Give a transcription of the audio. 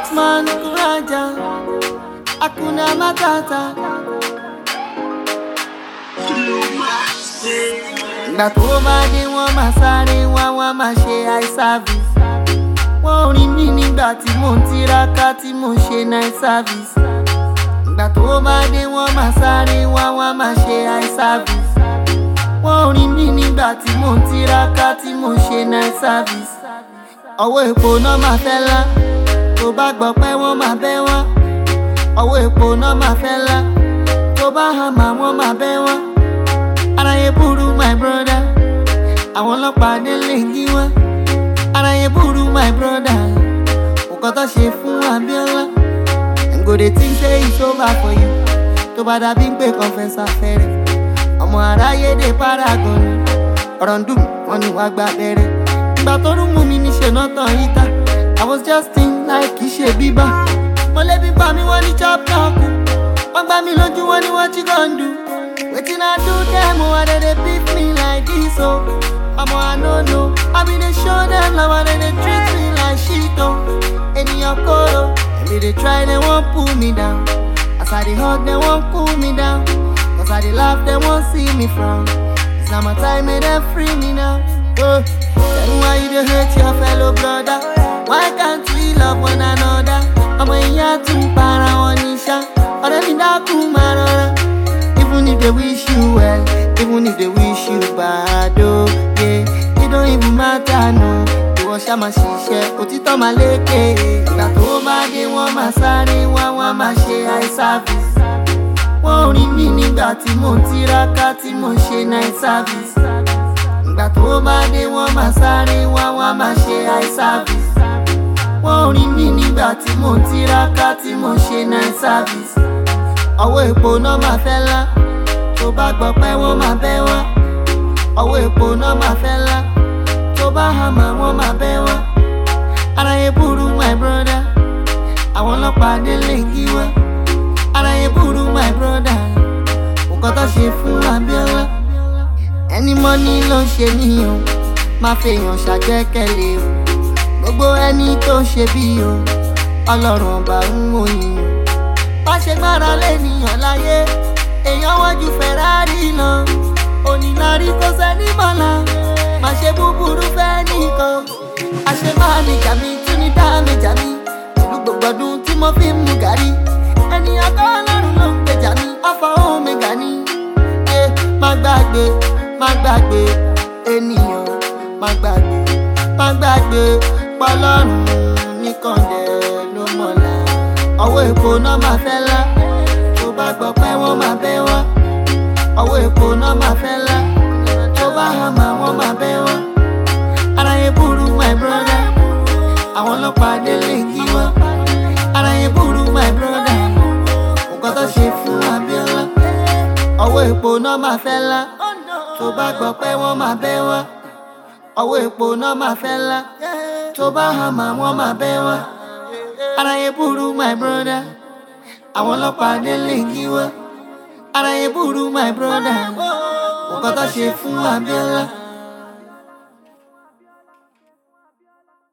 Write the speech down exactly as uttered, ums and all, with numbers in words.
Batman Kuraja, Hakuna Matata. Ìgbà tó bá dé wọ́n máa sáré wá wọ́n máa ṣe eye service. Wọ́n rí mi nígbà tí mò ń tiraka tí mò ń ṣe night service. Ìgbà tó bá dé wọ́n máa sáré wá wọ́n máa ṣe eye service. Wọ́n rí mi nígbà tí mò ń tiraka tí mò ń ṣe night service. Ọwọ́ epo náà máa fẹ́ lá, tó bá gbọ́ pé wọ́n máa bẹ́ wọ́n. Ọwọ́ epo náà máa fẹ́ lá, tó bá hàmà wọ́n máa bẹ́ wọ́n. Aráyé burú my brother, àwọn ọlọ́pàá délé kí wọ́n. Aráyé burú my brother, nǹkan tó ṣe fún Abíọ́lá. Dem go dey think say it's over for you, tó bá dàbí pé confessor fẹ́rẹ̀. Ọmọ aráyé dé paragon, ọ̀rọ̀ ń dùn wọ́n ní wàá gba abẹ́rẹ́. Ìgbà tó rún mú mi níṣe náà tán yíta, I was just think like kì í ṣe bíbá. Mọ̀lẹ́bí bá mi wọ́n ní chop talk, wọ́n gbá mi lójú wọ́n ní what you gon do. Wetin I do them, why they dey beat me like this, oh. Omo, I no know, I be dey show them love, why they dey treat me like shit, oh. Ènìyàn kóró, they dey try, they won't pull me down. As I dey hug, they won't cool me down. As I dey laugh, they won't see me frown. It's now my time, may they free me now. Oh, tell me why you dey hate your fellow brother. Why can't we love one another? Ọmọ ìyá tún para wọn ní ṣá, ọ̀rẹ́ mi dákun máa rọra. Even if they wish you well, even if they wish you bad, oh yeah, it don't even matter, no. Ìwọ ṣá máa ṣiṣẹ́, òtítọ́ máa lékè. Ìgbà tó bá dé wọ́n máa sáré wá wọ́n máa ṣe eye service. Wọ́n rí mi nígbà tí mò ń tiraka tí mò ń ṣe night service. Ìgbà tó bá dé wọ́n máa sáré wá wọ́n máa ṣe eye service. Wọ́n rí mi nígbà tí mò ń tiraka tí mò ń ṣe night service. Ọwọ́ epo náà máa fẹ́ lá, tó bá gbọ́ pé wọ́n máa bẹ́ wọ́n. Ọwọ́ epo náà máa fẹ́ lá, tó bá hàmà wọ́n máa bẹ́ wọ́n. Aráyé burú my brother, àwọn ọlọ́pàá délé kí wọ́n. Aráyé burú my brother, nǹkan tó ṣe fún Abíọ́lá. Ẹni mọ́ní ló ń ṣe níyàn, máa fèèyàn ṣàgbẹ́kẹ̀lé o. Gbogbo ẹni tó ṣe bí o, Ọlọ́run ọba ń wòyìn o. Bá ṣe gbára lénìyàn láyé, èèyàn wọ́n ju Ferrari lọ. Onílárí kò sẹ́ni mọ́lá, má ṣe búburú fẹ́ nìkan. Àṣẹ máa ní jàmí tún ní dá mi jàmí, pẹ̀lú gbogbo ọdún tí mo fi ń mu gàrí. Ènìyàn kọ́ Ọlọ́run ló ń gbèjà mi, Alpha Omega ni. Ẹ má gbàgbé, má gbàgbé, ènìyàn má gbàgbé, má gbàgbé, pọ́lọ́run nìkan dẹ̀ ló mọ̀lá. Ọwọ́ epo náà máa fẹ́ lá, tó bá gbọ́ pé wọ́n máa bẹ́ wọ́n. Ọwọ́ epo náà máa fẹ́ lá, tó bá hàmà wọ́n máa bẹ́ wọ́n. Aráyé burú my brother, àwọn ọlọ́pàá délé kí wọ́n. Aráyé burú my brother, nǹkan tó ṣe fún Abíọ́lá. Ọwọ́ epo náà máa fẹ́ lá, tó bá gbọ́ pé wọ́n máa bẹ́ wọ́n. Ọwọ́ epo náà máa fẹ́ lá, tó bá hàmà wọ́n máa bẹ́ wọ́n. Aráyé burú my brother, àwọn ọlọ́pàá délé kí wọ́n. Aráyé burú my brother, nǹkan tó ṣe fún Abíọ́lá.